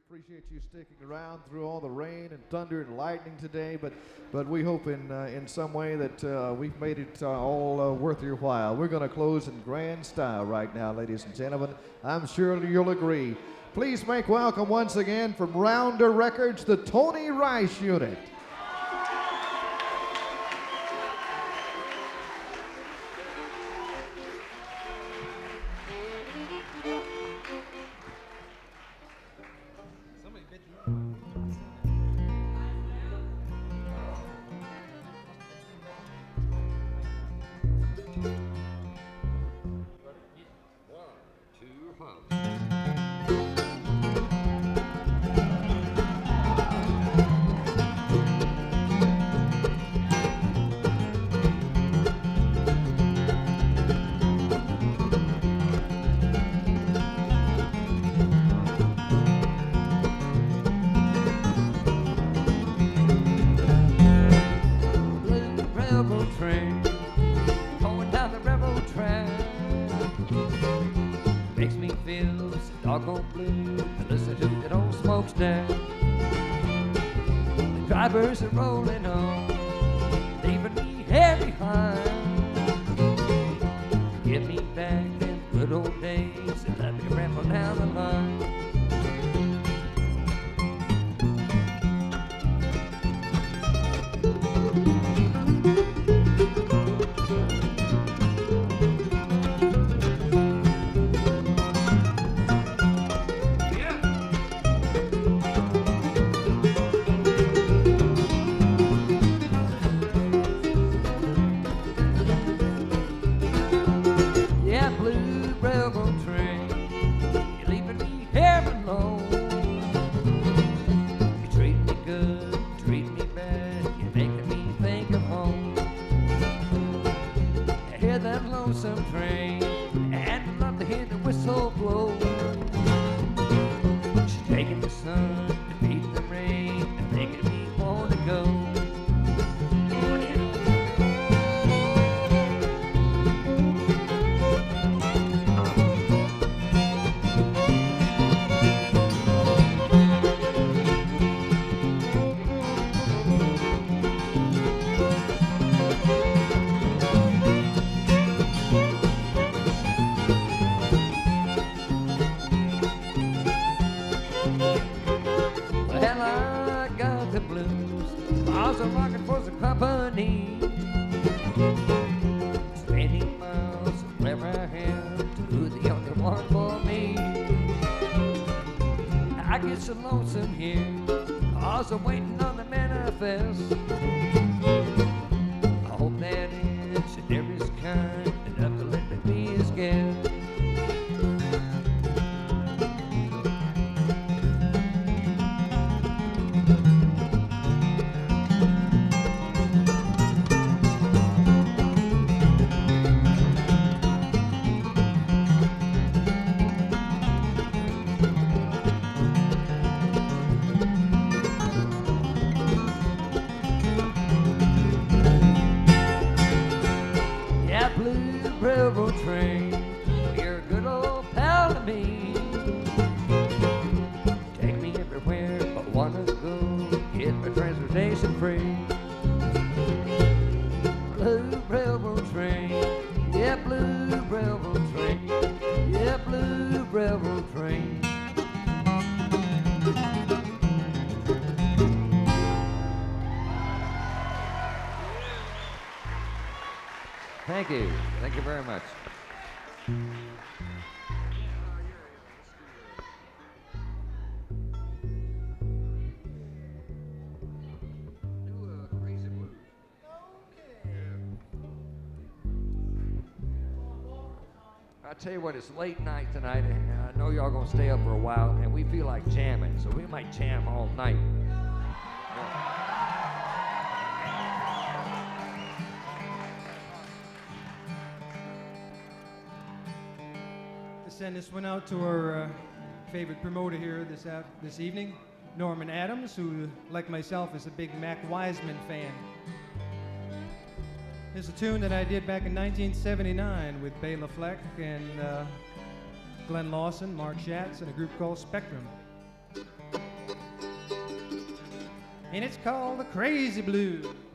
appreciate you sticking around through all the rain and thunder and lightning today, but we hope in some way that we've made it all worth your while. We're going to close in grand style right now, ladies and gentlemen. I'm sure you'll agree. Please make welcome once again from Rounder Records, the Tony Rice Unit. Drivers are rolling on, leaving me here behind. Get me back in good old days and let me ramble down the line. Thank you. Thank you very much. I tell you what, it's late night tonight, and I know y'all gonna stay up for a while, and we feel like jamming, so we might jam all night. Send this one out to our favorite promoter here this evening, Norman Adams, who, like myself, is a big Mac Wiseman fan. It's a tune that I did back in 1979 with Bela Fleck and Glenn Lawson, Mark Schatz, and a group called Spectrum. and it's called the Crazy Blues.